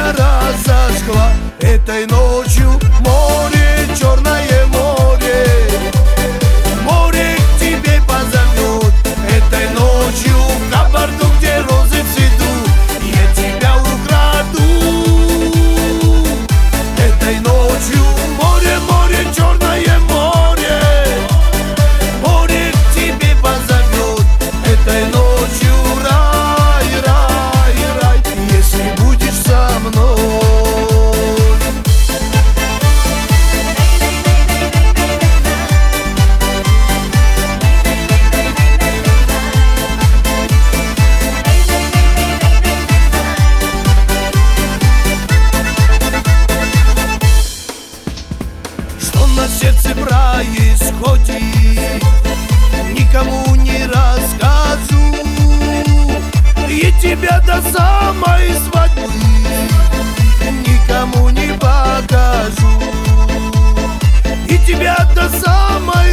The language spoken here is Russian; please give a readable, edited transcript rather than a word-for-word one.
меня разожгла. Этой ночью море, черное море, море к тебе позовет. Этой ночью в Кабарду, где розы цветут, я тебя украду. Этой ночью море, море, черное море, море к тебе позовет. Этой ночью рай, рай, рай, если будешь со мной. Что на сердце происходит, никому не расскажу. И тебя до самой свадьбы никому не покажу. И тебя до самой